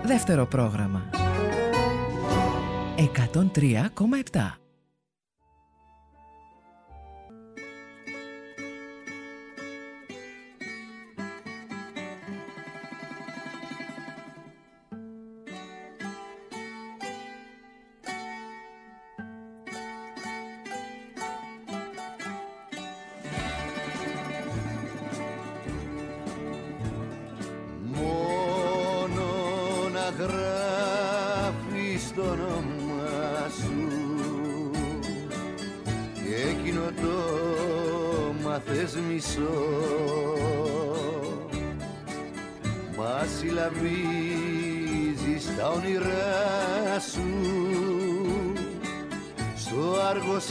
Δεύτερο πρόγραμμα 103,7. Γράφεις το όνομα σου και εκείνο το μάθες μισό, μα συλλαβίζεις τα όνειρά σου στο Άργος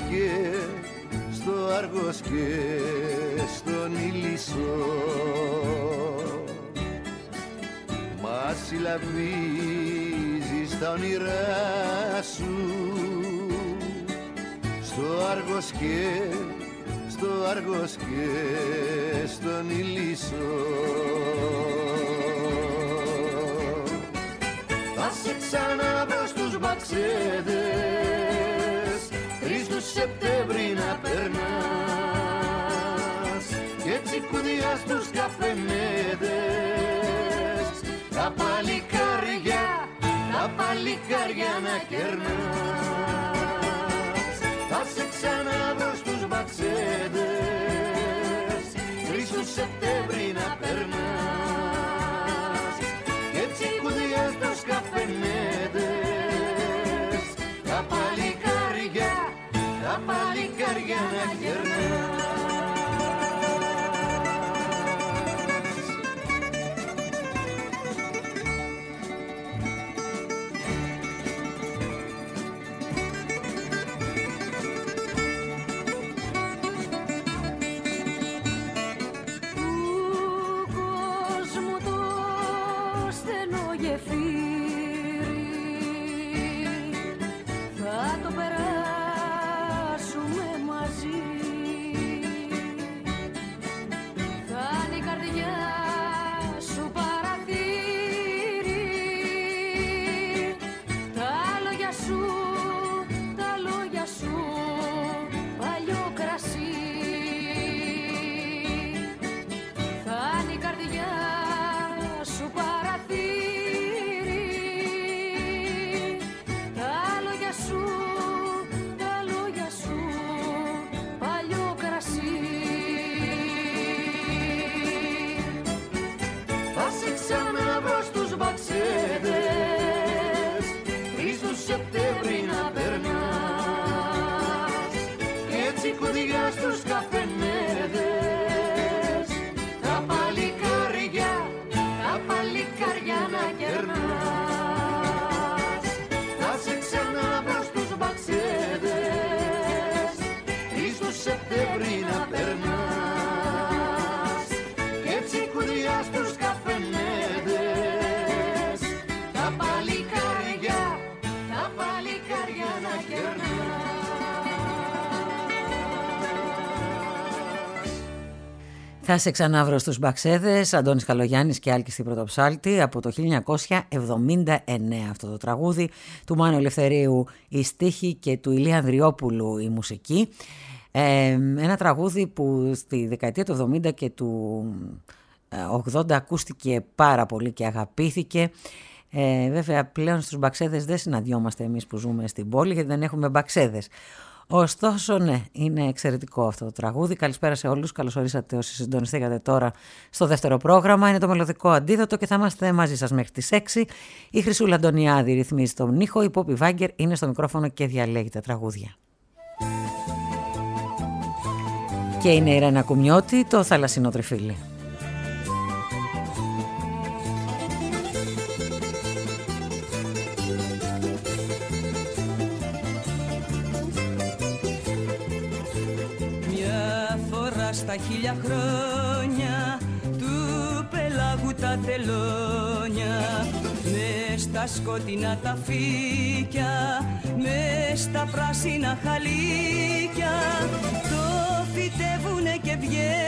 και στον Ηλισσό, μα συλλαβίζεις τα όνειρά σου στο Άργος και στον Ηλισσό. Θα σε ξαναβρω στους Μπαξέδες 3 του Σεπτέμβρη να περνάς και τσικουδιά στους καφενέδες τα παλικάρια να κερνάς. Θα σε ξαναβρω στους Μπαξέδες 3 του Σεπτέμβρη να περνάς και τσικουδιά στους καφενέδες τα παλικάρια να κερνάς. Θα σε ξανάβρω στους Μπαξέδες, Αντώνης Καλογιάννης και Άλκης στην Πρωτοψάλτη, από το 1979 αυτό το τραγούδι, του Μάνου Ελευθερίου η στίχη και του Ηλία Ανδριόπουλου η μουσική. Ένα τραγούδι που στη δεκαετία του 70 και του 80 ακούστηκε πάρα πολύ και αγαπήθηκε. Βέβαια πλέον στους Μπαξέδες δεν συναντιόμαστε εμείς που ζούμε στην πόλη, γιατί δεν έχουμε Μπαξέδες. Ωστόσο, ναι, είναι εξαιρετικό αυτό το τραγούδι. Καλησπέρα σε όλους. Καλώς ορίσατε όσοι συντονιστήκατε τώρα στο δεύτερο πρόγραμμα. Είναι το Μελωδικό Αντίδοτο και θα είμαστε μαζί σας μέχρι τις 6. Η Χρυσούλα Αντωνιάδη ρυθμίζει τον ήχο. Η Πόπη Βάγκερ είναι στο μικρόφωνο και διαλέγει τα τραγούδια. Και είναι η Ρένα Κουμιώτη, το θαλασσινό τριφύλι. Στα 1000 χρόνια του πελάγου τα τελώνια, μες στα σκοτεινά τα φύκια, μες στα πράσινα χαλίκια, το φυτεύουνε και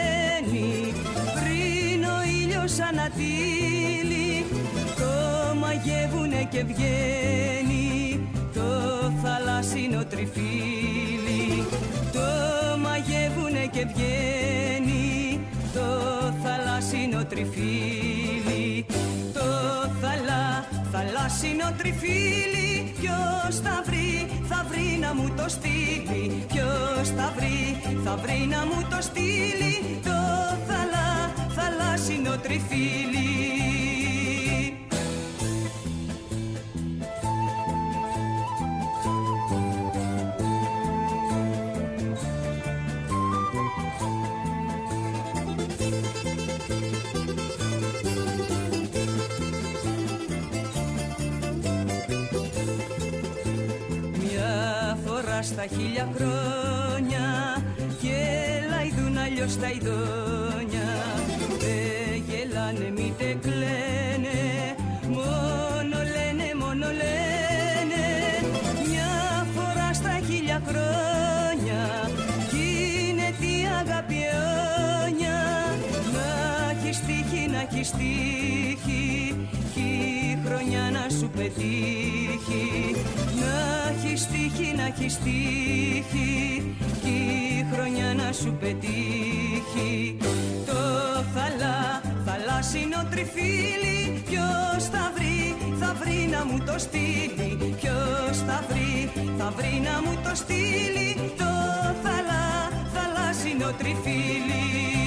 βγαίνει πριν ο ήλιος ανατείλει, το μαγεύουνε και βγαίνει το θαλάσσινο τριφύλι. Το μαγεύουνε και βγαίνει το θαλάσσινο τριφύλι. Το θαλάσσινο τριφύλι, ποιος θα βρει να μου το στείλει. Ποιος θα βρει να μου το στείλει το θαλάσσινο τριφύλι. Στα 1000 χρόνια γελάιδουν αλλιώς τα ειδόνια. Δεν γελάνε μήτε κλαίνε, μόνο λένε. Μια φορά στα 1000 χρόνια γίνεται η αγάπη αιώνια. Να έχεις τύχει, κι η χρονιά να σου πετύχει. Να έχεις τύχει, κι η χρονιά να σου πετύχει. Το θαλάσσινο τριφύλι, ποιος θα βρει να μου το στείλει. Ποιος θα βρει να μου το στείλει το θαλάσσινο τριφύλι.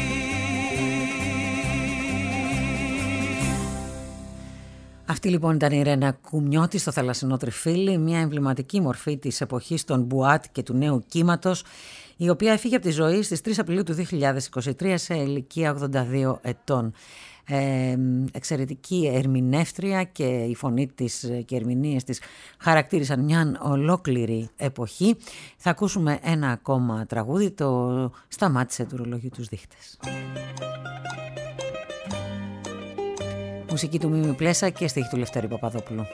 Αυτή λοιπόν ήταν η Ρένα Κουμιώτη στο θαλασσινό τριφύλι, μια εμβληματική μορφή της εποχής των μπουάτ και του νέου κύματος, η οποία έφυγε από τη ζωή στις 3 Απριλίου του 2023 σε ηλικία 82 ετών. Εξαιρετική ερμηνεύτρια και η φωνή της και οι ερμηνείες της χαρακτήρισαν μια ολόκληρη εποχή. Θα ακούσουμε ένα ακόμα τραγούδι, το «Σταμάτησε του ρολογιού τους δείχτες». Μουσική του Μίμη Πλέσα και στίχη του Λευτέρη Παπαδόπουλου.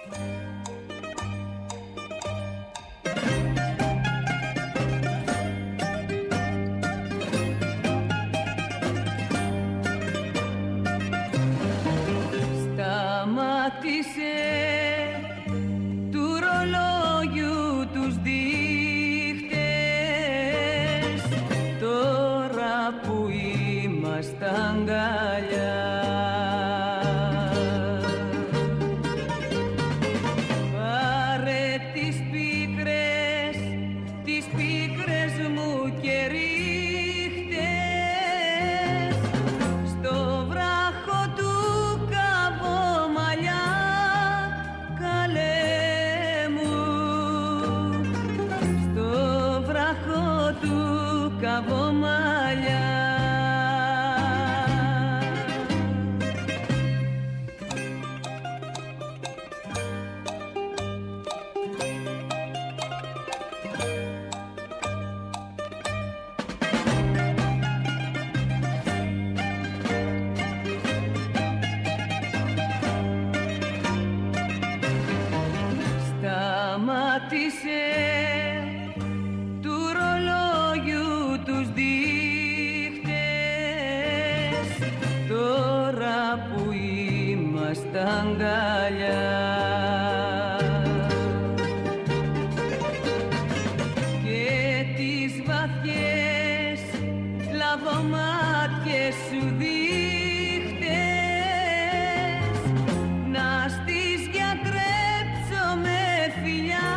Σταμάτησε του ρολόγιου τους δείχτες, τώρα που είμαστε αγκαλιά. Σταμάτησε του ρολόγιου τους δείχτες, τώρα που είμαστε αγκαλιά. Και τις βαθιές λαβομάτιες σου δείχτες, να στις γιατρέψω με φιλιά,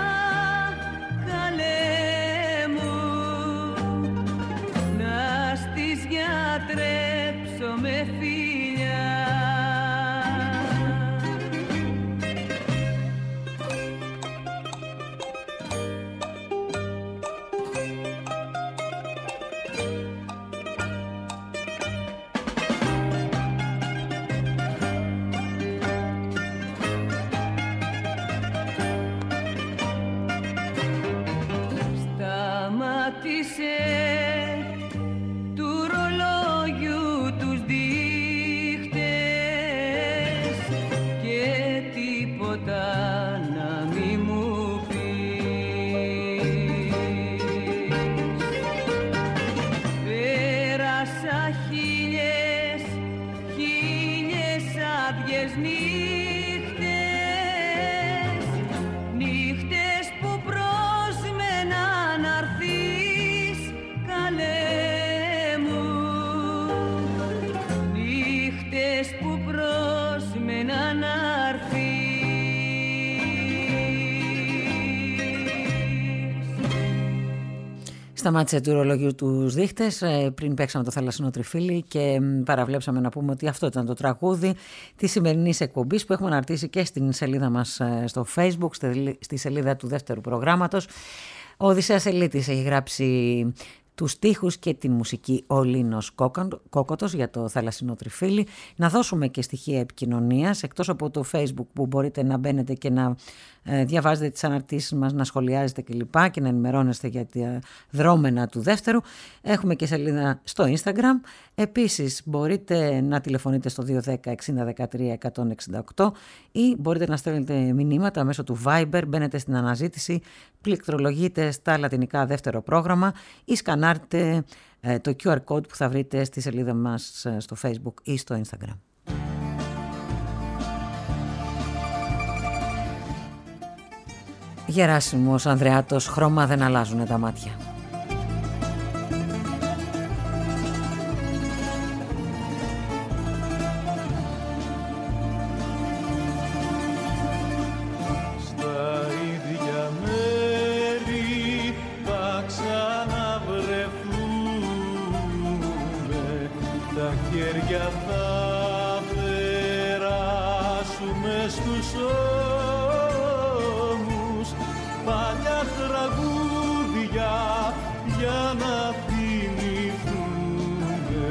καλέ μου, να στις γιατρέψω με φιλιά. Σταμάτησε του ρολόγιου τους δείχτες και τίποτα να μη μου πεις. Πέρασα χίλιες άδειες νύχτες μένα να έρθεις. Σταμάτησε του ρολογιού τους δείχτες, πριν παίξαμε το Θαλασσινό Τριφύλι και παραβλέψαμε να πούμε ότι αυτό ήταν το τραγούδι της σημερινής εκπομπής που έχουμε αναρτήσει και στην σελίδα μας στο Facebook, στη σελίδα του δεύτερου προγράμματος. Ο Οδυσσέας Ελίτης έχει γράψει τους στίχους και την μουσική ο Λίνος Κόκοτος για το Θαλασσινό Τριφύλι. Να δώσουμε και στοιχεία επικοινωνίας, εκτός από το Facebook που μπορείτε να μπαίνετε και να διαβάζετε τις αναρτήσεις μας, να σχολιάζετε κλπ. Και να ενημερώνεστε για τα δρόμενα του δεύτερου. Έχουμε και σελίδα στο Instagram. Επίσης μπορείτε να τηλεφωνείτε στο 210 60 13 168 ή μπορείτε να στέλνετε μηνύματα μέσω του Viber. Μπαίνετε στην αναζήτηση, πληκτρολογείτε στα λατινικά δεύτερο πρόγραμμα ή σκανάρτε το QR code που θα βρείτε στη σελίδα μας στο Facebook ή στο Instagram. Γεράσιμος Ανδρεάτος, χρώμα δεν αλλάζουνε τα μάτια. Στα ίδια μέρη θα ξαναβρεθούμε, τα χέρια θα περάσουμε στους παλιά τραγούδια για να θυμηθούμε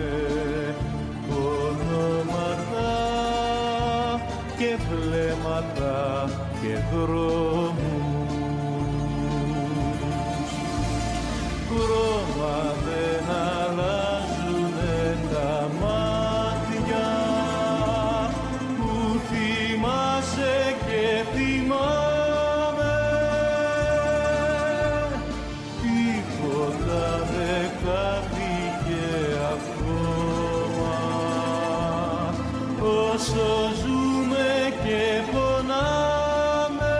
ονόματα και βλέμματα και δρόμους. Χρώμα δεν αλλάζουνε τα μάτια που θυμάσαι και θυμάσαι. Όσο ζούμε και πονάμε,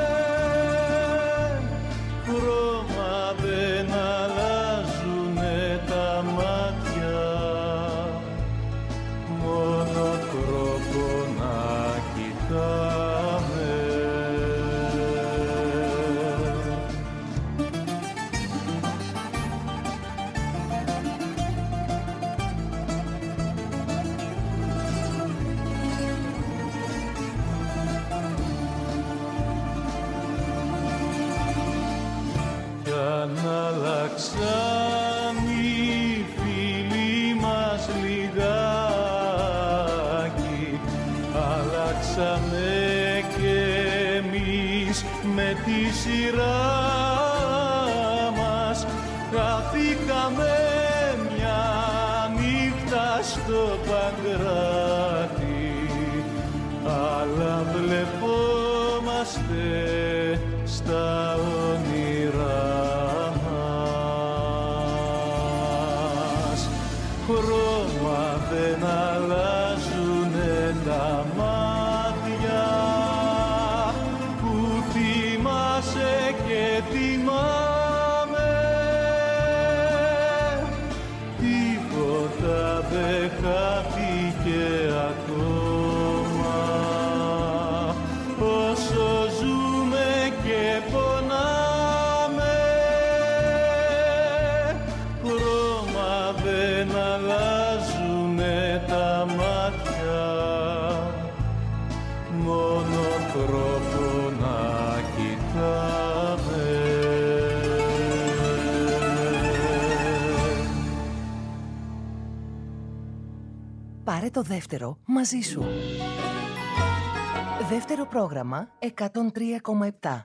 χρώμα δεν αλλάζουνε τα μάτια, μόνο τρόπο να κοιτάμε. Αλλάξαν οι φίλοι μας λιγάκι, αλλάξαμε και εμείς με τη σειρά μας. Χαθήκαμε μια νύχτα στο Παγκράτη, αλλά βλεπόμαστε στα όνειρά. Χρώμα δεν αλλάζουνε τα μάτια που θυμάσαι και θυμάμαι. Τίποτα δεν χάθηκε ακόμα, όσο ζούμε και πονάμε. Χρώμα δεν αλλάζουνε τα μάτια, μόνο τρόπο να κοιτάμε. Πάρε το δεύτερο μαζί σου. Δεύτερο πρόγραμμα 103,7.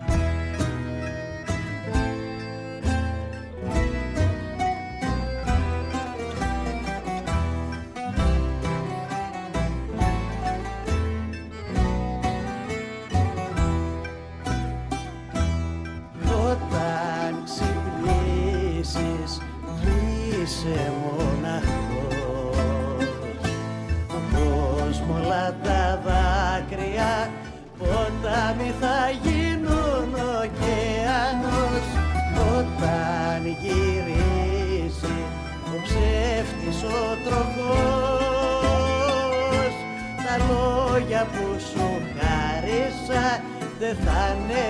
Όταν ξυπνήσεις είσαι μοναχός, ο κόσμο όλα τα δάκρυα ποτάμι θα γίνουν ωκεανός. Όταν γυρίζει ο ψεύτης ο τροχός, τα λόγια λόγια που σου χάρισα δεν θα είναι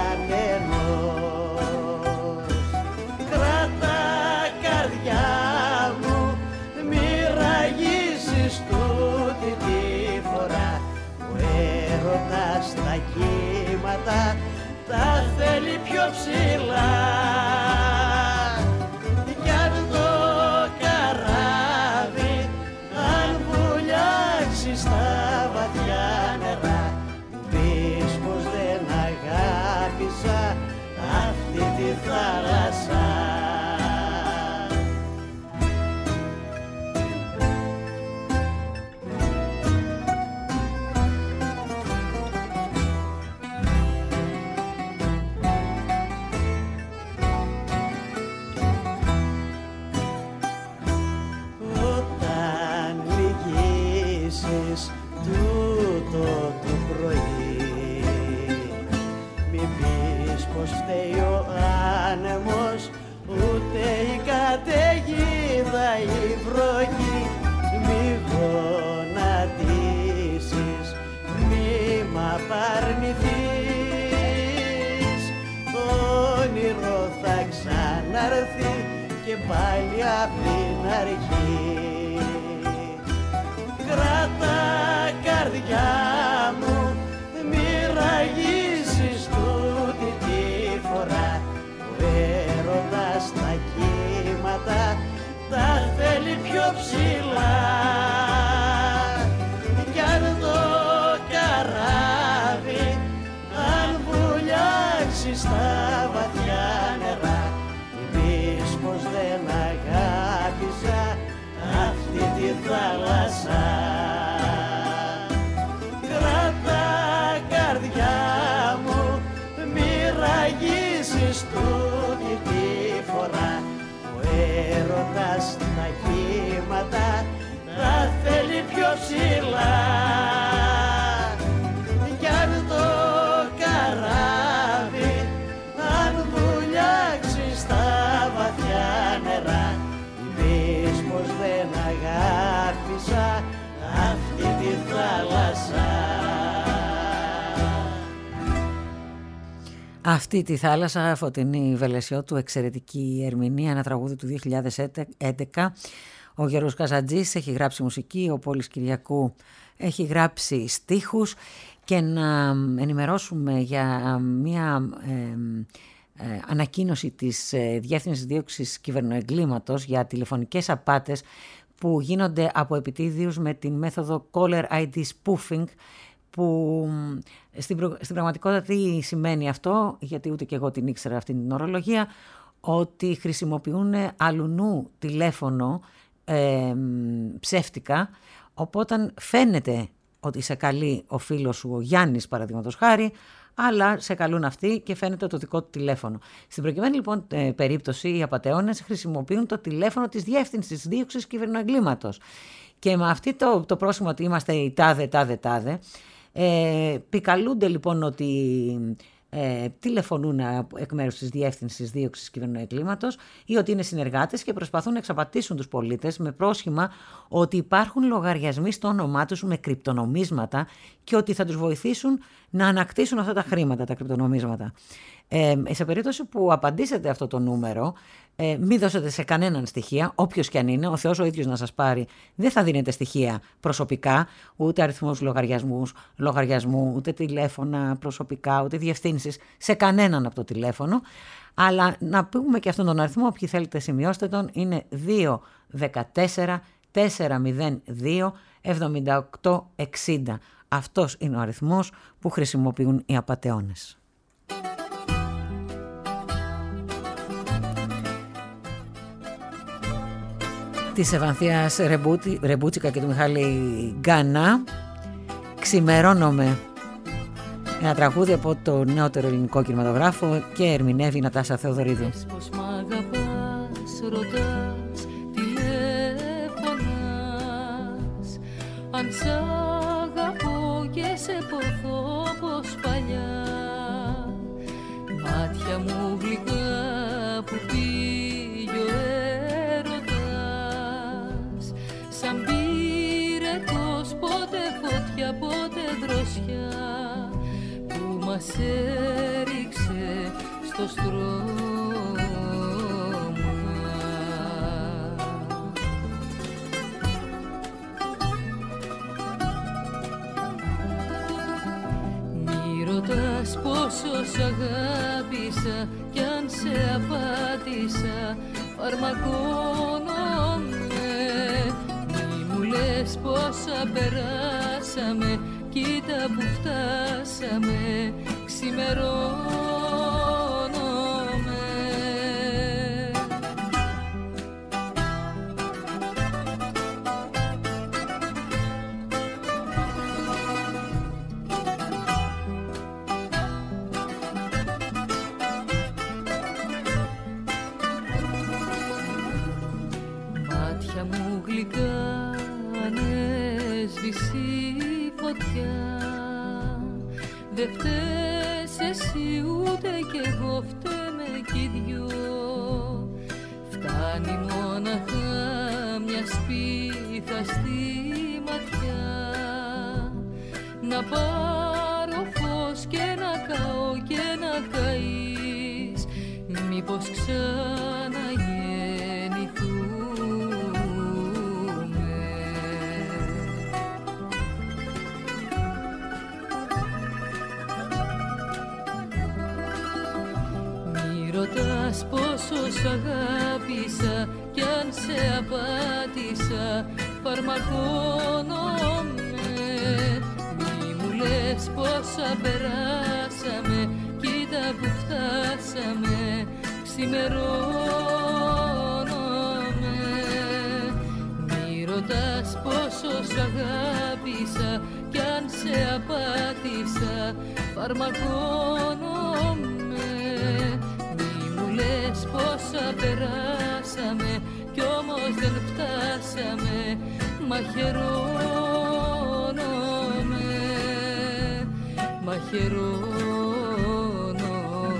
κανένας. Κράτα καρδιά μου, μη ραγίσεις τούτη τη φορά. Ο έρωτας στα κύματα τα θέλει πιο ψηλά. Κι αν το καράβι αν βουλιάξει στα βαθιά νερά, πεις πως δεν αγάπησα αυτή τη θάλασσα. Τούτο το πρωί μην πεις πως φταίει ο άνεμος, ούτε η καταιγίδα η βροχή. Μη γονατίσεις, μη μ' απαρνηθείς. Το όνειρο θα ξαναρθεί και πάλι απ' την αρχή. Κράτα καρδιά μου, μη ραγίσεις τούτη τη φορά. Ο έρωτας στα κύματα τα θέλει πιο ψηλά. Κι αν το καράβι αν βουλιάξει στα βαθιά νερά, πεις πως δεν αγάπησα αυτή τη θάλασσα. Κράτα καρδιά μου, μη ραγίσεις τούτη τη φορά. Ο έρωτας στα κύματα τα θέλει πιο ψηλά. Κι αν το καράβι αν βουλιάξει στα βαθιά νερά, πεις πως δεν αγάπησα αυτή τη θάλασσα. Αυτή τη θάλασσα, Φωτεινή Βελεσιώτου, εξαιρετική ερμηνεία, ένα τραγούδι του 2011. Ο Γιώργος Καζαντζής έχει γράψει μουσική, ο Πόλης Κυριακού έχει γράψει στίχους. Και να ενημερώσουμε για μια ανακοίνωση της Διεύθυνσης Δίωξης Κυβερνοεγκλήματος για τηλεφωνικές απάτες που γίνονται από επιτίδιους με την μέθοδο Caller ID Spoofing, που στην πραγματικότητα τι σημαίνει αυτό, γιατί ούτε και εγώ την ήξερα αυτή την ορολογία, ότι χρησιμοποιούν αλουνού τηλέφωνο ψεύτικα, οπότε φαίνεται ότι σε καλεί ο φίλος σου ο Γιάννης παραδείγματος χάρη, αλλά σε καλούν αυτοί και φαίνεται το δικό του τηλέφωνο. Στην προκειμένη λοιπόν περίπτωση οι απατεώνες χρησιμοποιούν το τηλέφωνο της Διεύθυνσης Δίωξης Κυβερνοεγκλήματος. Και με αυτή το πρόσημο ότι είμαστε η τάδε, πικαλούνται λοιπόν ότι τηλεφωνούν εκ μέρους της Διεύθυνσης Δίωξης Κυβερνοεγκλήματος ή ότι είναι συνεργάτες και προσπαθούν να εξαπατήσουν τους πολίτες με πρόσχημα ότι υπάρχουν λογαριασμοί στο όνομά τους με κρυπτονομίσματα και ότι θα τους βοηθήσουν να ανακτήσουν αυτά τα χρήματα, τα κρυπτονομίσματα. Σε περίπτωση που απαντήσετε αυτό το νούμερο, μην δώσετε σε κανέναν στοιχεία, όποιος και αν είναι, ο Θεός ο ίδιος να σας πάρει, δεν θα δίνετε στοιχεία προσωπικά, ούτε αριθμούς λογαριασμού, ούτε τηλέφωνα προσωπικά, ούτε διευθύνσεις, σε κανέναν από το τηλέφωνο. Αλλά να πούμε και αυτόν τον αριθμό, όποιοι θέλετε σημειώστε τον, είναι 214 402 7860. Αυτός είναι ο αριθμός που χρησιμοποιούν οι απατεώνες. Της Ευανθίας Ρεμπούτσικα και του Μιχάλη Γκάνα, «Ξημερώνομαι», ένα τραγούδι από το νεότερο ελληνικό κινηματογράφο και ερμηνεύει η Νατάσα Θεοδωρίδου. Πως μ' αγαπάς, ρωτάς, τηλέφωνας, αν σ' αγαπώ και σε ποθώ πως παλιά, μάτια μου γλυκά που πήγε ο έρωτας, σαν πύρετος, πότε φωτιά, πότε δροσιά που μας έριξε στο στρώμα. Μη ρωτάς πόσο σ' αγάπησα κι αν σε απάτησα φαρμακώνομαι. Μη μου λες πόσα περάσαμε, κοίτα που φτάσαμε, ξημερώνομαι. Μάτια μου γλυκά ανέσβησε η φωτιά. Δε φταίς εσύ ούτε κι εγώ, φταίμε κι οι δυο. Φτάνει μόναχα μια σπίθα στη ματιά, να πάρω φως και να καώ και να καείς, μήπως ξαναγεννηθούμε. Μη ρωτάς πόσο σ' αγάπησα κι αν σε απάτησα φαρμακώνομαι. Μη μου λες πόσα περάσαμε, κοίτα που φτάσαμε, ξημερώνομαι. Μη ρωτάς πόσο σ' αγάπησα κι αν σε απάτησα φαρμακώνομαι. Μη μου λες πόσα περάσαμε κι όμως δεν φτάσαμε, μαχαιρώνομαι, μαχαιρώνομαι.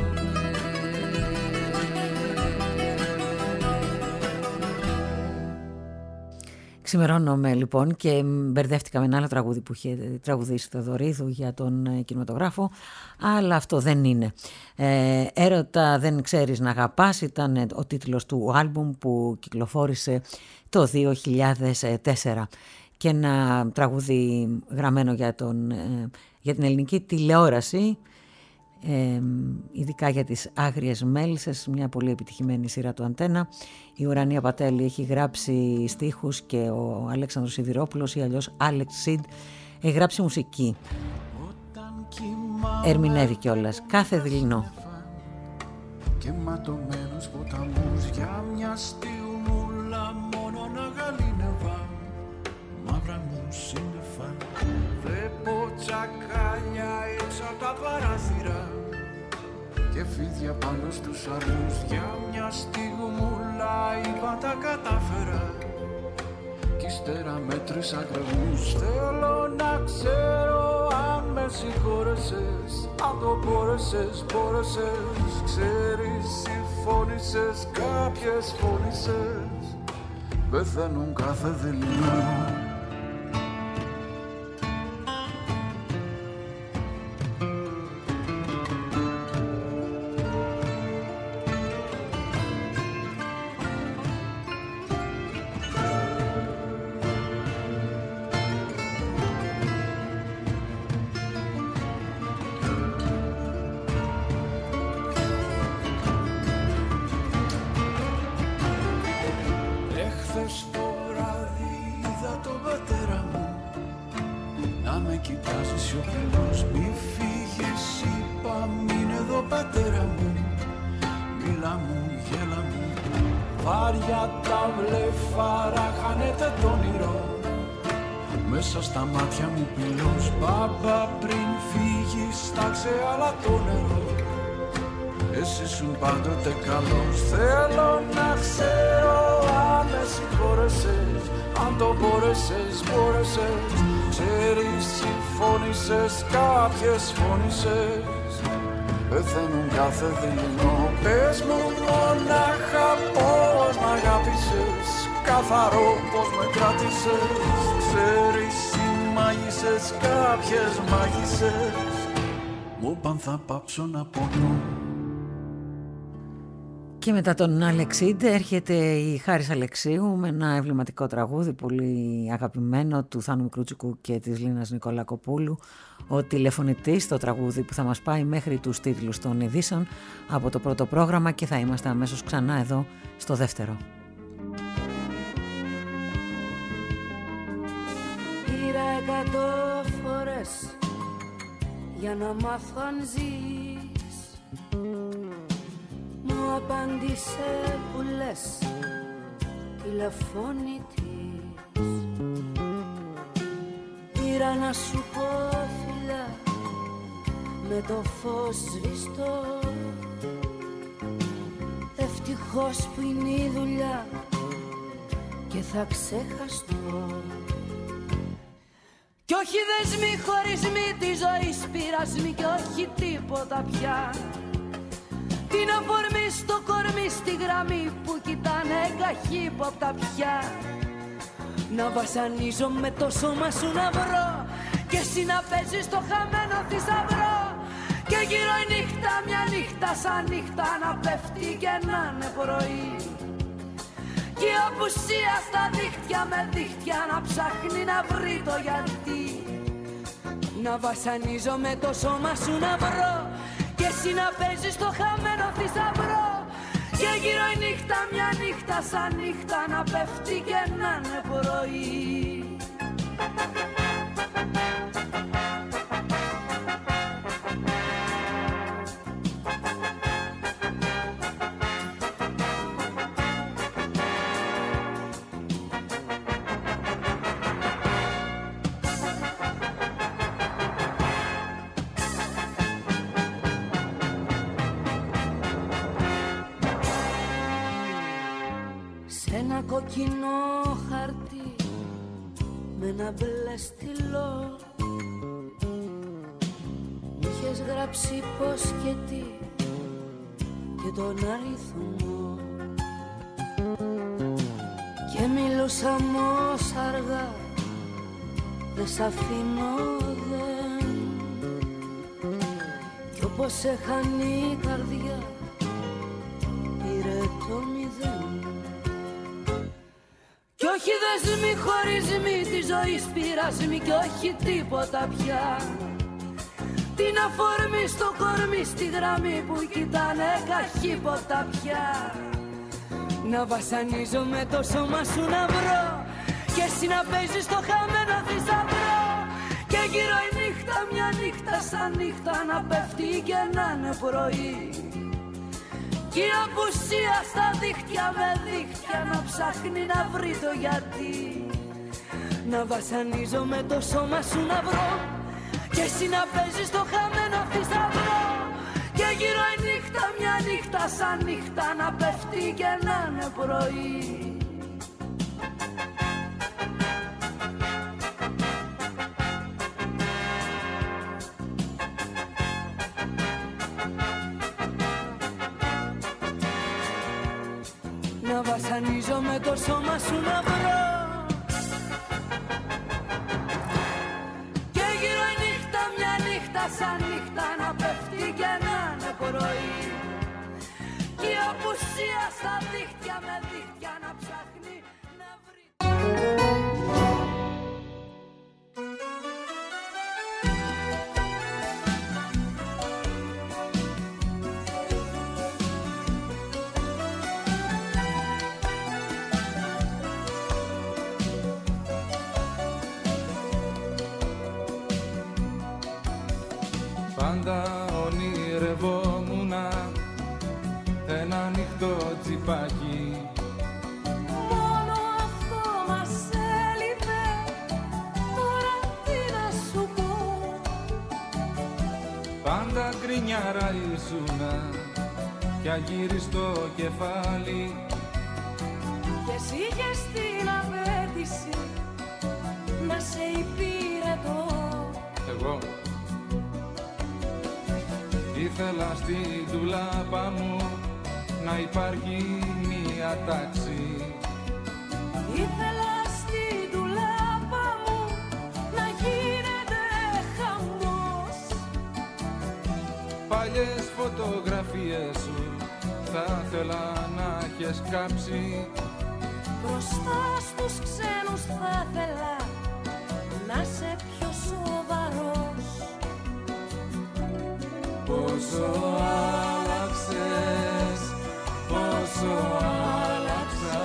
Ξημερώνομαι λοιπόν και μπερδεύτηκα με ένα άλλο τραγούδι που είχε τραγουδήσει το Θεοδωρίδου για τον κινηματογράφο, αλλά αυτό δεν είναι. Έρωτα δεν ξέρεις να αγαπάς ήταν ο τίτλος του άλμπουμ που κυκλοφόρησε το 2004 και ένα τραγούδι γραμμένο για την ελληνική τηλεόραση, ειδικά για τις Άγριες Μέλισσες, μια πολύ επιτυχημένη σειρά του Αντένα. Η Ουρανία Πατέλη έχει γράψει στίχους και ο Αλέξανδρος Σιδηρόπουλος ή αλλιώς Άλεξ Σιντ έχει γράψει μουσική. Ερμηνεύει κιόλας κάθε δειλινό. Και ματωμένους ποταμούς για μια στιγμούλα μόνο να γαλήνευα, μαύρα μου σύννεφα. Βλέπω τσακάλια έξω από τα παράθυρα και φίδια πάνω στους αρμούς. Για μια στιγμούλα είπα τα κατάφερα κι ύστερα μέτρησα κρεμούς. Θέλω να ξέρω αν με συγχώρεσες, αν το μπόρεσες, μπόρεσες. Ξέρεις, συμφώνησες, κάποιες φώνησες πεθαίνουν κάθε δειλινό. Μέσα στα μάτια μου πυλός, μπαμπα πριν φύγεις, τάξε άλλα το νερό. Εσύ ήσουν πάντοτε καλός. Θέλω να ξέρω αν με συγχώρεσες, αν το μπόρεσες, μπόρεσες. Ξέρεις, συμφώνησες, κάποιες φώνησες πεθαίνουν κάθε δειλινό. Πες μου μονάχα πώς μ' αγάπησες, καθαρό πώς με κράτησες. Ξέρεις, μάγισσες, κάποιες μάγισσες μου είπαν θα πάψω να πονώ. Και μετά τον Αλεξίντε έρχεται η Χάρης Αλεξίου με ένα εμβληματικό τραγούδι πολύ αγαπημένο του Θάνου Μικρούτσικου και της Λίνας Νικολακοπούλου, ο τηλεφωνητής, το τραγούδι που θα μας πάει μέχρι τους τίτλους των ειδήσεων από το πρώτο πρόγραμμα, και θα είμαστε αμέσως ξανά εδώ στο δεύτερο. Πήρα 100 φορές για να μάθω αν ζεις. Μου απάντησε που λες τηλεφώνητης. Πήρα να σου πω φιλιά με το φως σβηστό. Ευτυχώς που είναι η δουλειά και θα ξεχαστώ. Κι όχι δεσμοί, χωρισμοί τη ζωής, πειρασμοί κι όχι τίποτα πια. Την αφορμή στο κορμί, στη γραμμή που κοιτάνε καχύποπτα πια. Να βασανίζω με το σώμα σου να βρω και εσύ να παίζεις το χαμένο θησαυρό. Και γύρω η νύχτα, μια νύχτα σαν νύχτα να πέφτει και να είναι πρωί. Και η απουσία στα δίχτυα με δίχτυα να ψάχνει να βρει το γιατί. Να βασανίζω με το σώμα σου να βρω και εσύ να παίζεις το χαμένο θησαυρό. Και γύρω η νύχτα, μια νύχτα σαν νύχτα να πέφτει και να είναι πρωί. Ένα κοκκινό χαρτί με ένα μπλε στυλό είχες γράψει πως και τι και τον αριθμό. Και μιλούσα όμως αργά, δεν σ' αφήνω δεν. Κι όπως έχανε η καρδιά πήρε το μηδέν. Κι όχι δεσμοί, χωρισμοί τη ζωής, πειρασμοί κι όχι τίποτα πια. Την αφορμή στο κορμί, στη γραμμή που κοιτάνε καχύποπτα πια. Να βασανίζω με το σώμα σου να βρω και εσύ να παίζεις το χαμένο θησαυρό. Και γύρω η νύχτα, μια νύχτα σαν νύχτα να πέφτει και να είναι πρωί. Και η απουσία στα δίχτυα με δίχτυα να ψάχνει να βρει το γιατί. Να βασανίζω με το σώμα σου να βρω και εσύ να παίζεις το χαμένο θησαυρό. Και γύρω η νύχτα, μια νύχτα σαν νύχτα να πέφτει και να είναι πρωί. Να βασανίζω με το σώμα σου να βρω και γύρω η νύχτα, μια νύχτα σαν νύχτα να πέφτει και να είναι πρωί. Και η απουσία στα δίχτυα με δίχτυα να ψάχνει να βρει. Πάντα ονειρευόμουνα ένα ανοιχτό τσιπάκι. Μόνο αυτό μας έλειπε, τώρα τι να σου πω. Πάντα γκρινιάρα ήσουνα κι αγύριστο κεφάλι. Και εσύ είχες την απέτηση να σε υπηρετώ. Εγώ ήθελα στην ντουλάπα μου να υπάρχει μία τάξη. Ήθελα στην ντουλάπα μου να γίνει παλιές φωτογραφίες σου θα ήθελα να έχεις κάψει. Μπροστά στους ξένους θα ήθελα να είσαι πιο σοβαρός. Πόσο άλλαξες, πόσο άλλαξα.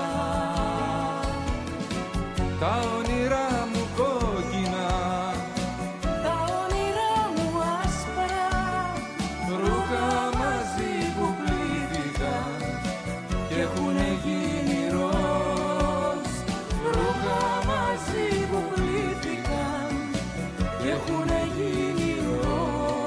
Τα όνειρά μου κόκκινα, τα όνειρά μου άσπρα, ρούχα μαζί που πλήθηκαν και έχουνε γίνει ροζ. Ρούχα μαζί που πλήθηκαν και έχουνε γίνει ροζ.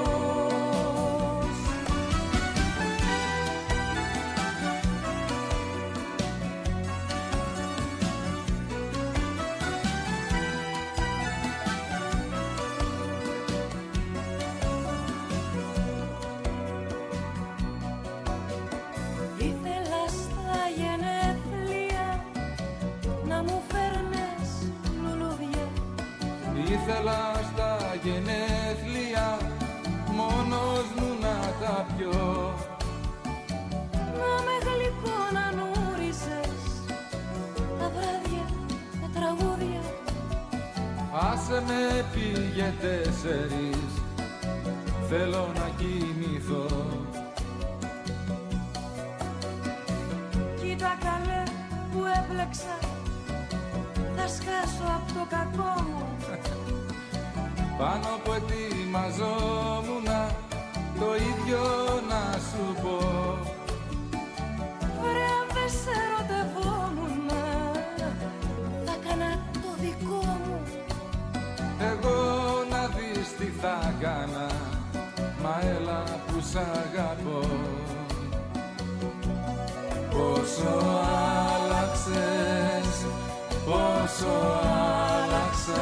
ήθελα στα γενέθλια να μου φέρνες λουλούδια. Ήθελα στα γενέθλια μόνος μου να τα πιω. Να με γλυκό να νούριζες τα βράδια με τραγούδια. Άσε με πήγε 4, θέλω να κοιμηθώ. Κοίτα καλέ που έπλεξα, θα σκάσω απ' το κακό μου. Πάνω που ετοιμαζόμουνα το ίδιο να σου πω. Βρε αν δεν σε ερωτευόμουνα, θα έκανα το δικό μου. Εγώ να δεις τι θα κάνα, μα έλα που σ' αγαπώ. Πόσο άλλαξες, πόσο άλλαξα.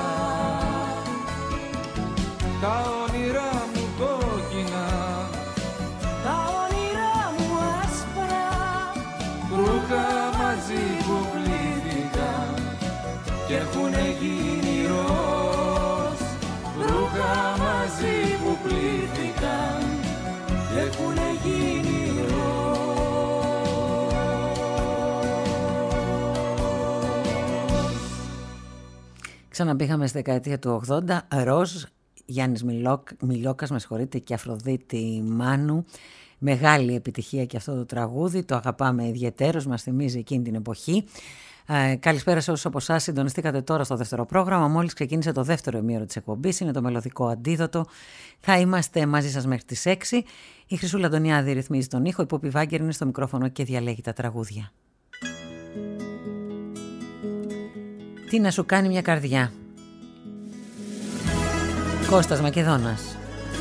Τα όνειρά μου κόκκινα, τα όνειρά μου άσπρα, ρούχα μαζί που πλήθηκαν και έχουνε γίνει ροζ. Ρούχα μαζί που πλήθηκαν και έχουνε γίνει ροζ. Ξαναμπήγαμε στη δεκαετία του 80. Ροζ, Γιάννης Μιλιόκας, με συγχωρείτε, και Αφροδίτη Μάνου. Μεγάλη επιτυχία και αυτό το τραγούδι. Το αγαπάμε ιδιαιτέρως, μας θυμίζει εκείνη την εποχή. Καλησπέρα σε όσους από εσάς συντονιστήκατε τώρα στο δεύτερο πρόγραμμα. Μόλις ξεκίνησε το δεύτερο ημίωρο της εκπομπής, είναι το μελωδικό αντίδοτο. Θα είμαστε μαζί σας μέχρι τις 6. Η Χρυσούλα Αντωνιάδη ρυθμίζει τον ήχο, η Πόπη Βάγκερ είναι στο μικρόφωνο και διαλέγει τα τραγούδια. Τι να σου κάνει μια καρδιά. Κώστας Μακεδόνας.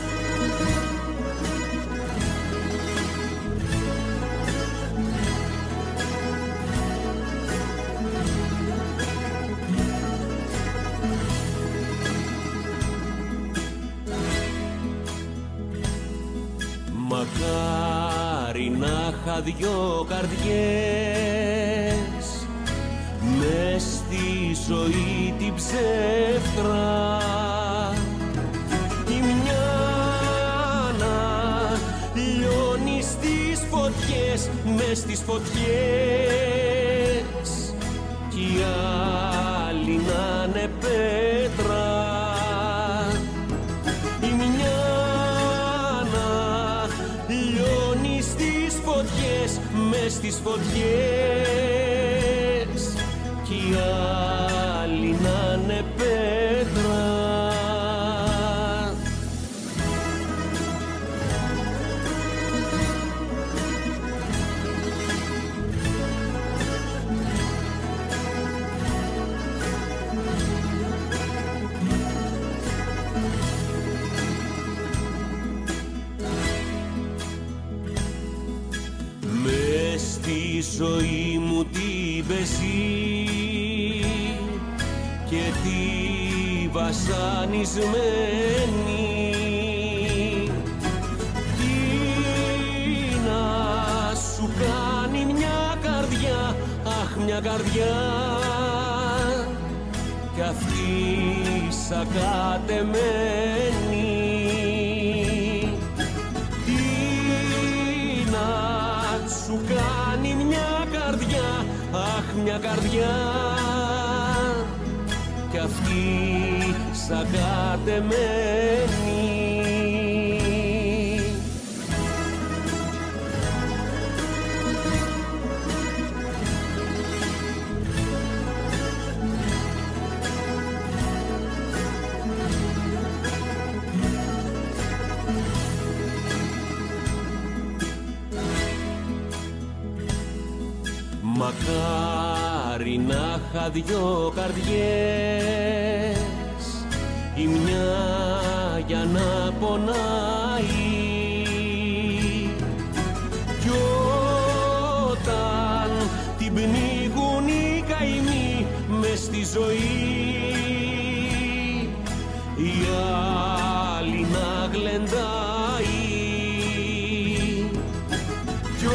Μακάρι να είχα δυο καρδιές μες στη ζωή την ψεύτρα. Η μια να λιώνει στις φωτιές, μες στις φωτιές, κι η άλλη να είναι πέτρα. Η μια να λιώνει στις φωτιές, μες στις φωτιές, κι η άλλη να είναι πέτρα. Ζωή μου την πεσί και τη βασανισμένη, τι να σου κάνει μια καρδιά, αχ μια καρδιά, κι αυτή σακατεμένη. Τι μια καρδιά κι αυτή σαν κατεμένη. Μακάρι να είχα δυο καρδιές, η μια για να πονάει κι όταν την πνίγουν οι καημοί μες στη ζωή, η άλλη να γλεντάει κι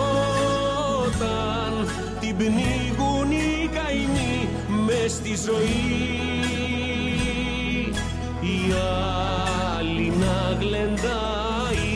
όταν την πνίγουν οι καημοί μες στη ζωή, η άλλη να γλεντάει.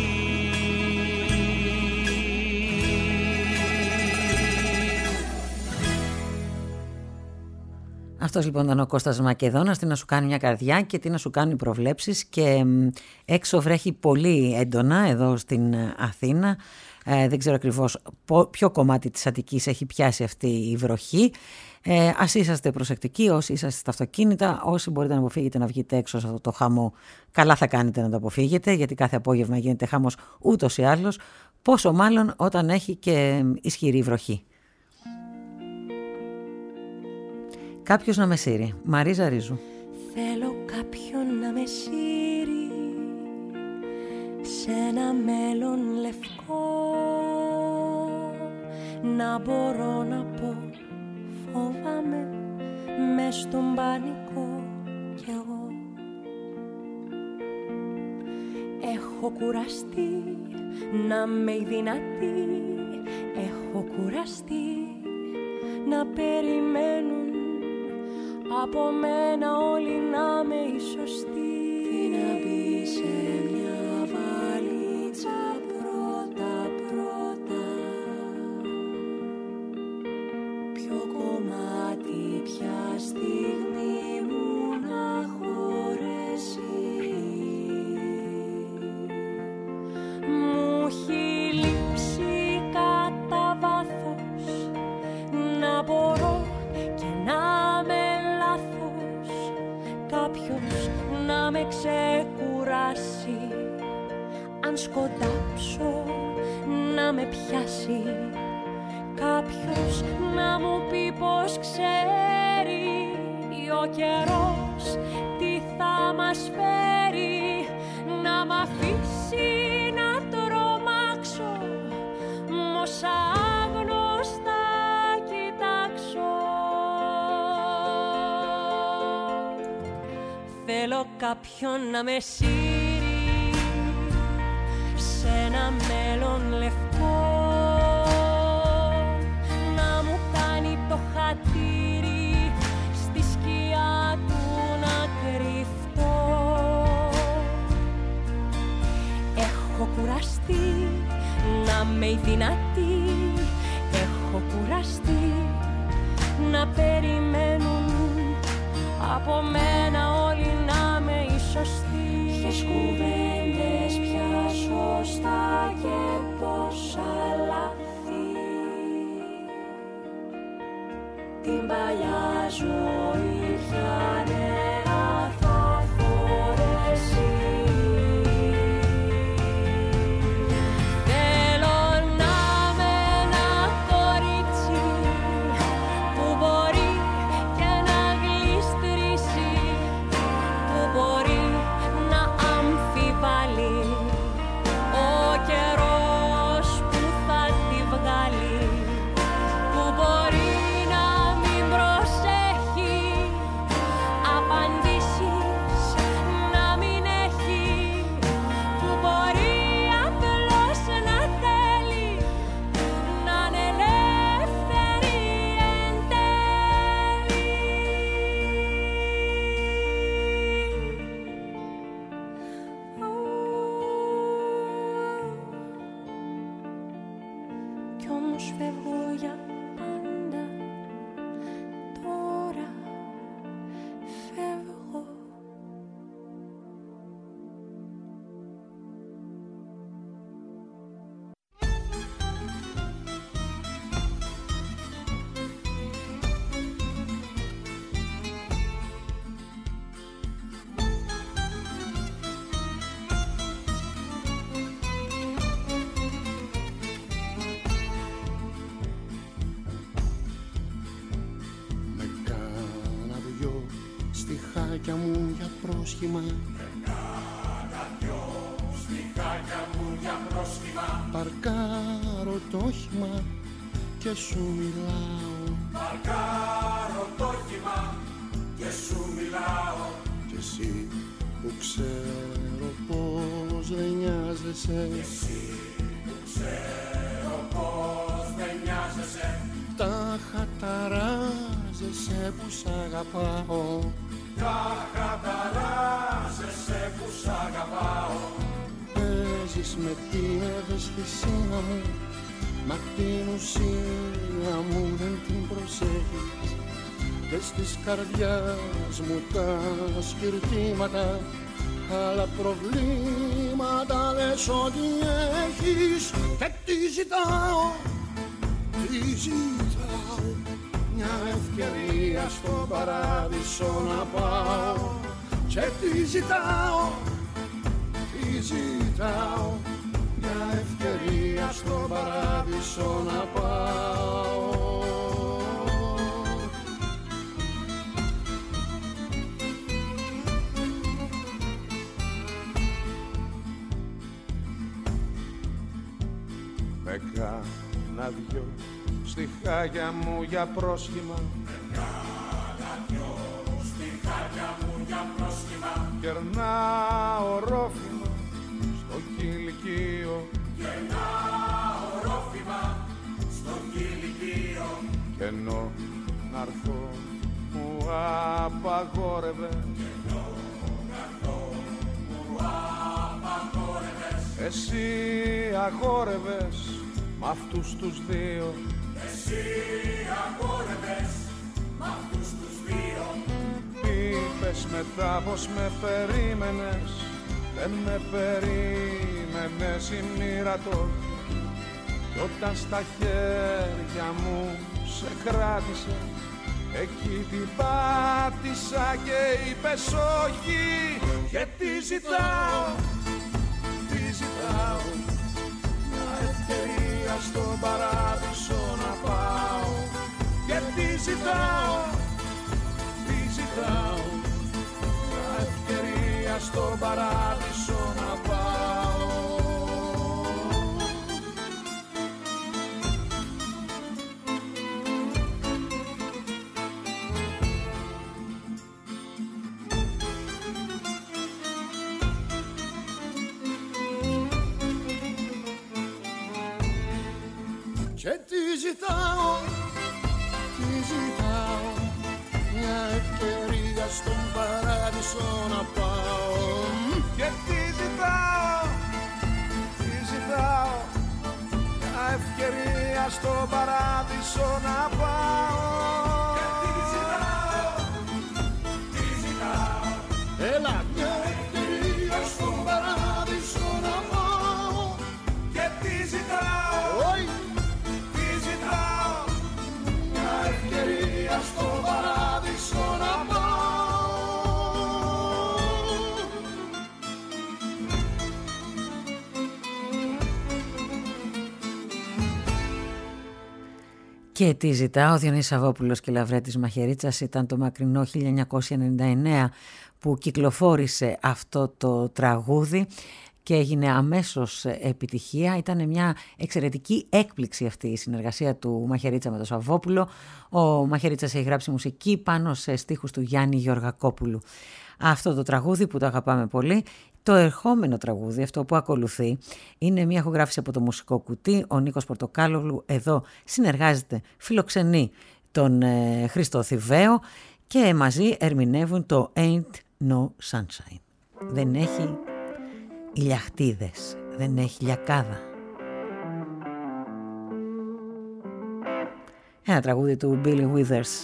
Αυτός λοιπόν ήταν ο Κώστας Μακεδόνας. Τι να σου κάνει μια καρδιά και τι να σου κάνουν οι προβλέψεις. Και έξω βρέχει πολύ έντονα εδώ στην Αθήνα. Δεν ξέρω ακριβώς ποιο κομμάτι της Αττικής έχει πιάσει αυτή η βροχή. Ας είσαστε προσεκτικοί όσοι είσαστε στα αυτοκίνητα, όσοι μπορείτε να αποφύγετε να βγείτε έξω σε αυτό το χαμό, καλά θα κάνετε να το αποφύγετε, γιατί κάθε απόγευμα γίνεται χαμός ούτως ή άλλως, πόσο μάλλον όταν έχει και ισχυρή βροχή. Κάποιος να με σύρει. Μαρίζα Ρίζου. Θέλω κάποιον να με σύρει σε ένα μέλλον λευκό, να μπορώ να πω φοβάμαι μες στον πανικό κι εγώ. Έχω κουραστεί να είμαι η δυνατή, έχω κουραστεί να περιμένουν από μένα όλοι να είμαι η σωστή. Τι να μπει σε μια βαλίτσα πρώτα πρώτα, ποιο κομμάτι, ποια στιγμή μου να χωρέσει. Μου έχει λείψει κατά βάθος να μπορώ και να με λάθος, κάποιος να με ξεκουράσει, αν σκοντάψω να με πιάσει, κάποιος να μου πει πως ξέρει ο καιρός τι θα μας φέρει, να μ' αφήσει να τρομάξω, μ' όσα άγνωστα κοιτάξω. Θέλω κάποιον να με σύρει σε ένα μέλλον λευκό, να μου κάνει το χατήρι στη σκιά του να κρυφτώ. Έχω κουραστεί να είμαι η δυνατή, έχω κουραστεί να περιμένουν από μένα όλοι να είμαι η σωστή. Ποιες κουβέντες πια σωστά και πόσα λάθη, την παλιά ζωή πια νέα θα φορέσει. Θέλω να είμαι ένα κορίτσι που μπορεί και να γλιστρήσει, που μπορεί να αμφιβάλλει ο καιρός που θα τη βγάλει, που μπορεί να μην προσέχει απαντήσεις, να μην έχει, που μπορεί απλώς να θέλει να είναι ελεύθερη εν τέλει. Κι όμως φεύγω για πάντα στιχάκια μου για πρόσχημα. Κάνα δυο στιχάκια μου για πρόσχημα. Παρκάρω το όχημα και σου μιλάω. Παρκάρω το όχημα και σου μιλάω. Κι εσύ που ξέρω πως δεν νοιάζεσαι. Κι εσύ που ξέρω πως δεν νοιάζεσαι. Τα χαταράζεσαι που σ' αγαπάω. Τα χαταράζεσαι που σ' αγαπάω. Παίζεις με την ευαισθησία μου, μα την ουσία μου δεν την προσέχεις. Και στις καρδιάς μου τα σκυρτήματα, άλλα προβλήματα λες ότι έχεις. Και τι ζητάω, τι ζητάω, μια ευκαιρία στον παράδεισο να πάω. Και τι ζητάω, τι ζητάω, μια ευκαιρία στον παράδεισο να πάω. Με κάνα δυο στιχάκια μου για πρόσχημα. Με κάνα δυο στιχάκια μου για πρόσχημα. Κερνάω ρόφημα στο κηλικείο. Κερνάω ρόφημα στο κηλικείο. Κι ενώ να'ρθώ μου απαγόρευες. Κι ενώ να'ρθώ μου απαγόρευες. Εσύ αγόρευες μ' αυτούς τους δύο. Εσύ αγόρευες μ' αυτούς τους δύο. Είπες μετά πως με περίμενες, δεν με περίμενες η μοίρα το. Κι όταν στα χέρια μου σε κράτησε, εκεί την πάτησα και είπες όχι. Και τι ζητάω, τι ζητάω, μια ευκαιρία στον παράδεισο να πάω. Και τι ζητάω, τι ζητάω, μια ευκαιρία στον παράδεισο να πάω. Και τι ζητάω, μια ευκαιρία στον παράδεισο να πάω. Και τι ζητάω, μια ευκαιρία στον παράδεισο να πάω. Και τι ζητάω, έλα μια ευκαιρία στον παράδεισο να πάω. Και τι ζητάω, τι ζητάω, μια ευκαιρία στον παράδεισο να πάω. Και τι ζητάω, ο Διονύσης Σαββόπουλος και Λαβρέτης Μαχαιρίτσας. Ήταν το μακρινό 1999 που κυκλοφόρησε αυτό το τραγούδι και έγινε αμέσως επιτυχία. Ήταν μια εξαιρετική έκπληξη αυτή η συνεργασία του Μαχαιρίτσα με τον Σαββόπουλο. Ο Μαχαιρίτσας έχει γράψει μουσική πάνω σε στίχους του Γιάννη Γεωργακόπουλου. Αυτό το τραγούδι που το αγαπάμε πολύ. Το ερχόμενο τραγούδι, αυτό που ακολουθεί, είναι μια ηχογράφηση από το Μουσικό Κουτί. Ο Νίκος Πορτοκάλογλου εδώ συνεργάζεται, φιλοξενεί τον Χρήστο Θηβαίο και μαζί ερμηνεύουν το Ain't No Sunshine. Δεν έχει ηλιαχτίδες, δεν έχει λιακάδα. Ένα τραγούδι του Billy Withers.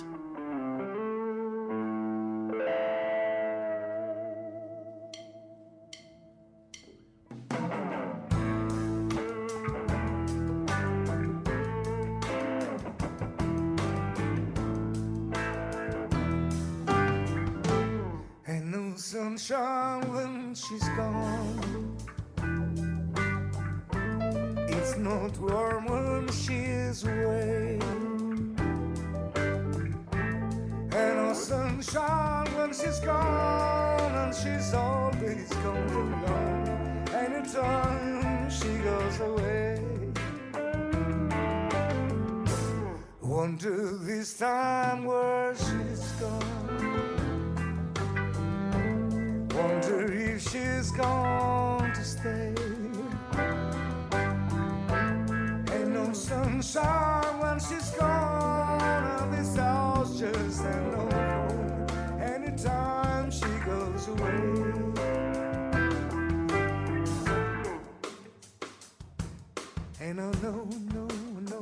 Sunshine when she's gone. It's not warm when she's away. And no sunshine when she's gone, and she's always gone alone. Anytime she goes away, wonder this time where she's gone. Wonder if she's gone to stay. Ain't no sunshine when she's gone, and this house just ain't no home. Anytime she goes away. And I know, no, no,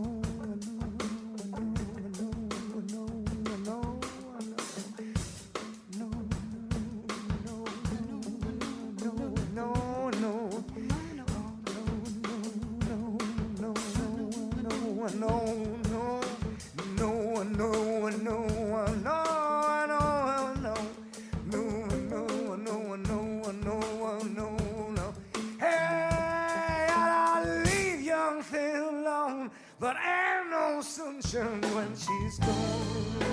but ain't no sunshine when she's gone.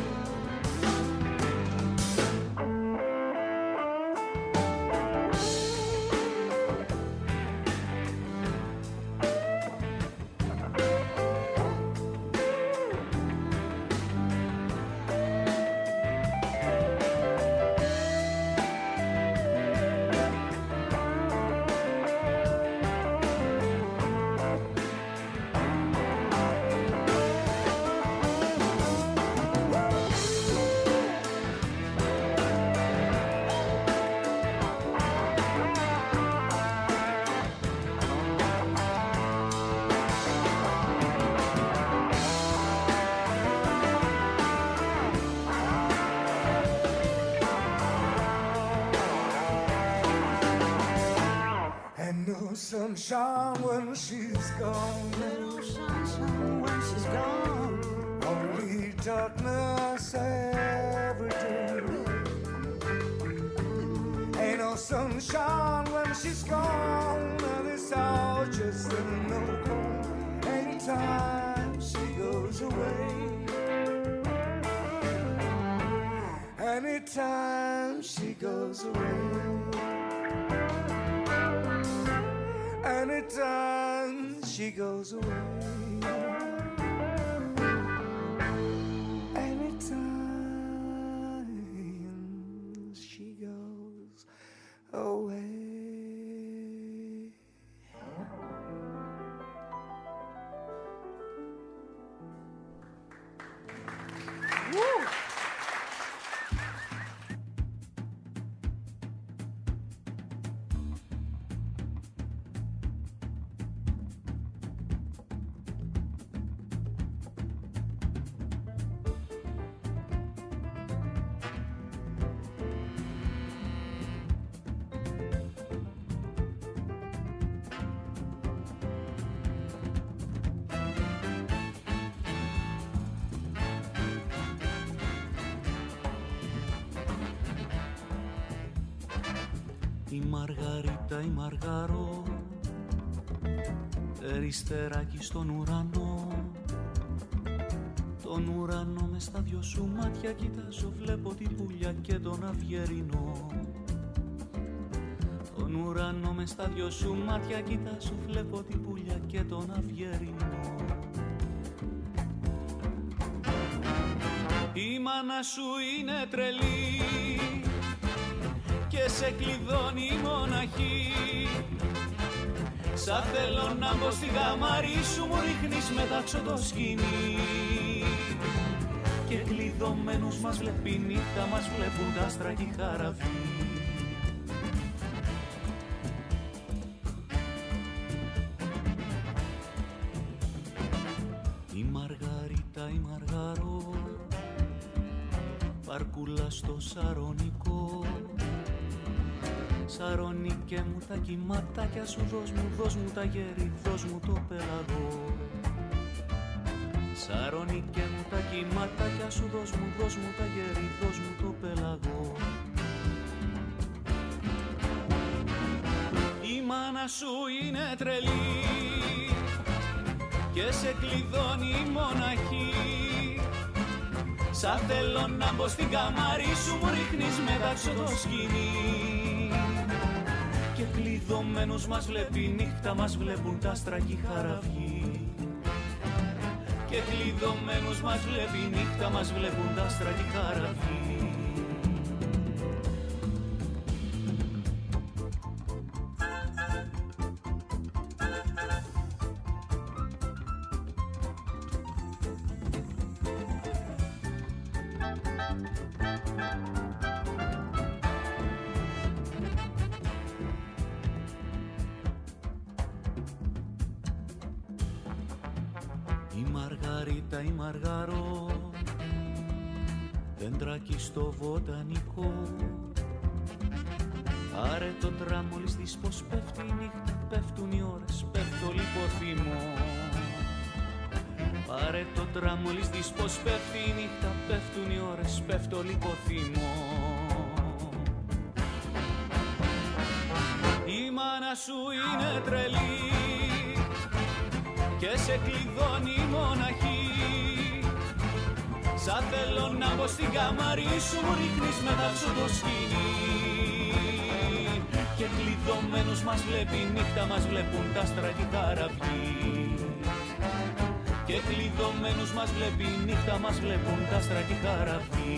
Sunshine when she's gone. No sunshine when she's gone. Only darkness every day. Ain't no sunshine when she's gone. This house just ain't no home. Anytime she goes away. Anytime she goes away. Anytime she goes away. Anytime she goes away. Η Μαργαρίτα, η Μαργαρό, περιστεράκι στον ουρανό. Τον ουρανό μες στα δυο σου μάτια κοιτάζω, βλέπω την πουλιά και τον αυγερινό. Τον ουρανό μες στα δυο σου μάτια κοιτάζω, βλέπω την πουλιά και τον αυγερινό. Η μάνα σου είναι τρελή και σε κλειδώνει η μοναχή. Σαν θέλω να μπω στη γαμαρή σου, μου ρίχνεις μετάξω το σκηνή. Και κλειδωμένους μας βλέπει νύχτα, μας βλέπουν τα άστρα και η χαραφή. Η Μαργαρίτα, η Μαργαρό, παρκούλα στο Σαρονικό. Σαρονίκε μου τα κυματάκια σου, δώσ' μου τα γέρι, δώσ' μου το πελαγό. Σαρονίκε μου τα κυματάκια σου, δώσ' μου τα γέρι, δώσ' μου το πελαγό. Η μάνα σου είναι τρελή και σε κλειδώνει η μοναχή. Σαν θέλω να μπω στην καμάρι σου, μου ρίχνεις μετάξω το σκηνή. Και κλειδωμένους μας βλέπει η νύχτα, μας βλέπουν τα άστρα κι η χαραυγή. Και κλειδωμένους μας βλέπει η νύχτα, μας βλέπουν τα άστρα κι η χαραυγή. Η Μαργαρίτα, η Μαργαρό, δέντρακι στο βοτανικό. Πάρε το τραμόλις της πως πέφτει η νύχτα, πέφτουν οι ώρες, πέφτω λιποθύμω. Πάρε το τραμόλις της πως πέφτει η νύχτα, πέφτουν οι ώρες, πέφτω λιποθύμω. Η μάνα σου είναι τρελή και σε κλειδώνει μοναχή. Σαν θέλω να μπω στην καμάρι σου, μου ρίχνεις μετάξω το σκηνή. Και κλειδωμένους μας βλέπει η νύχτα, μας βλέπουν τα άστρα κι η χαραυγή. Και κλειδωμένους μας βλέπει η νύχτα, μας βλέπουν τα άστρα κι η χαραυγή.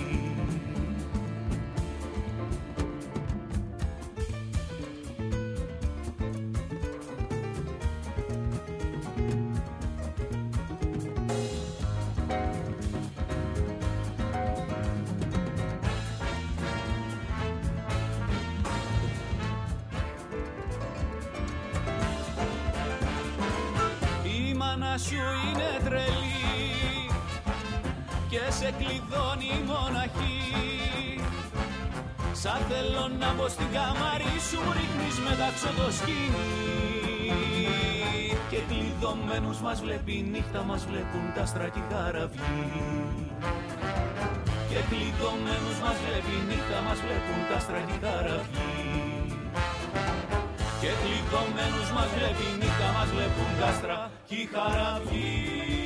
Σου είναι τρελή και σε κλειδώνει μοναχή. Σαν θέλω να μπω στην καμάρι σου, μου ρίχνεις μετάξω το σκηνή. Και κλειδωμένους μας βλέπει η νύχτα, μας βλέπουν τα άστρα κι η χαραυγή. Και κλειδωμένους μας βλέπει η νύχτα, μας βλέπουν τα άστρα κι η χαραυγή. Και κλειδωμένους μας βλέπει η νύχτα, μας βλέπουν τα άστρα κι η χαραυγή.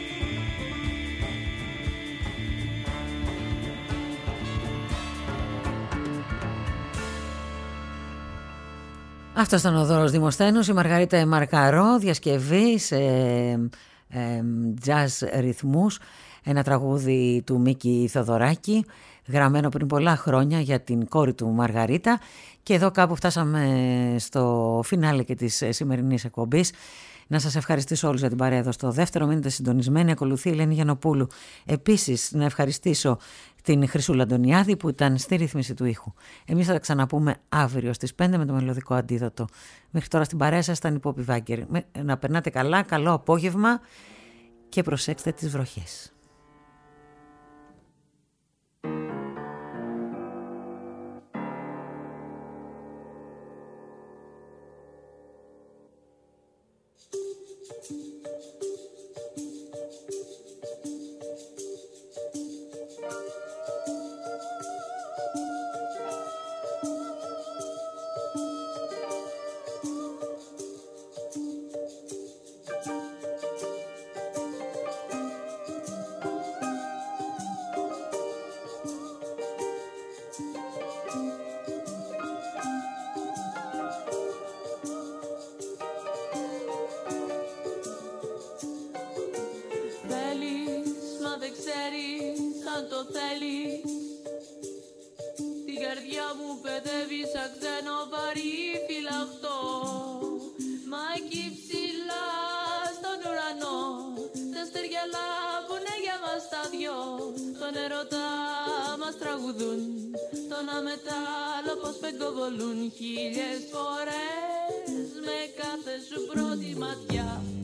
Αυτός ήταν ο Δώρος Δημοσθένους, η Μαργαρίτα Μαρκαρό, διασκευή σε jazz ρυθμούς, ένα τραγούδι του Μίκη Θοδωράκη, γραμμένο πριν πολλά χρόνια για την κόρη του Μαργαρίτα. Και εδώ κάπου φτάσαμε στο φινάλε και της σημερινής εκπομπής. Να σας ευχαριστήσω όλους για την παρέα εδώ στο δεύτερο. Μείνετε συντονισμένοι. Ακολουθεί η Ελένη Γιαννοπούλου. Επίσης να ευχαριστήσω την Χρυσούλα Αντωνιάδη που ήταν στη ρύθμιση του ήχου. Εμείς θα τα ξαναπούμε αύριο στις 5 με το μελωδικό αντίδοτο. Μέχρι τώρα στην παρέα σας ήταν η Πόπη Βάγκερ. Να περνάτε καλά, καλό απόγευμα και προσέξτε τις βροχές. Χίλιες φορές με κάθε σου πρώτη ματιά.